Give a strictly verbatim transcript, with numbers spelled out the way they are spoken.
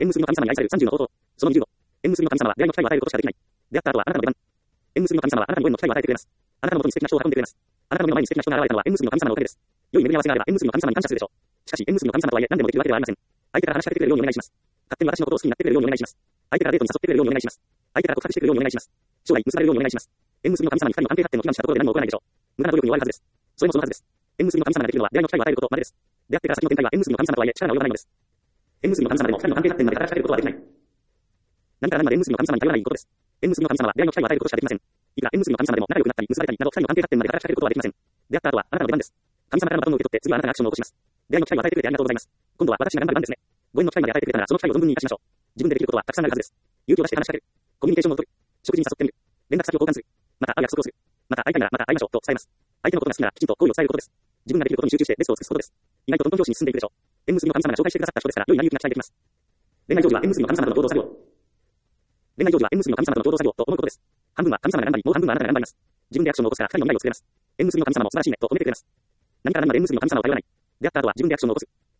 縁結びの神様に愛されるさんじゅうの応答。そのにじゅうご。縁結びの神様は出会いの機会を与えることしかできない。であった後はあなたの出番。縁結びの神様はあなたにご縁の機会を与えてくれます。あなたの元に素敵な人を運んでくれます。あなたの目の前に素敵な人が現れたのは縁結びの神様のおかげです。良い巡り合わせがあれば縁結びの神様に感謝するでしょう。しかし縁結びの神様とはいえ何でもできるわけではありません。相手から話しかけてくれるようにお願いします。勝手に私のことを好きになってくれるようにお願いします。相手からデートに誘ってくれるようにお願いします。相手から告白してくれるようにお願いします。将来結ばれるようにお願いします。縁結びの神様に二人の関係発展を祈願したところで何も起こらないでしょう。無駄な努力に終わるはずです。それもそのはずです。縁結びの神様ができるのは出会いの機会を与えることまでです。出会ってから先の展開は縁結びの神様とはいえ力が及ばないのです。縁結びの神様でも二人の関係発展まで働きかけることはできない。何から何まで縁結びの神様に頼らないことです。縁結びの神様は出会いの機会を与えることしかできません。いくら縁結びの神様でも仲良くなったり結ばれたりなど二人の関係発展まで働きかけることはできません。出会った後はあなたの出番です。神様からのバトンを受け取って次はあなたがアクションを起こします。出会いの機会を与えてくれてありがとうございます。今度は私が頑張る番ですね。ご縁の機会まで与えてくれたならその機会を存分に生かしましょう。自分でできることはたくさんあるはずです。勇気を出して話しかける。コミュニケーションを取る。食事に誘ってみる。連絡先を交換する。また会う約束をする。また会いたいならまた会いましょうと伝えます。相手のことが好きならきちんと好意を伝えることです。自分ができることに集中してベストを尽くすことです。意外とトントン拍子に進んでいくでしょう。縁結びの神様が紹介してくださった人ですから良い成り行きが期待できます。恋愛成就は縁結びの神様との共同作業。恋愛成就は縁結びの神様との共同作業と思うことです。半分は神様が頑張り、もう半分はあなたが頑張ります。自分でアクションを起こすから二人の未来を作れます。縁結びの神様も素晴らしいねと褒めてくれます。何から何まで縁結びの神様を頼らない。出会った後は自分でアクションを起こす。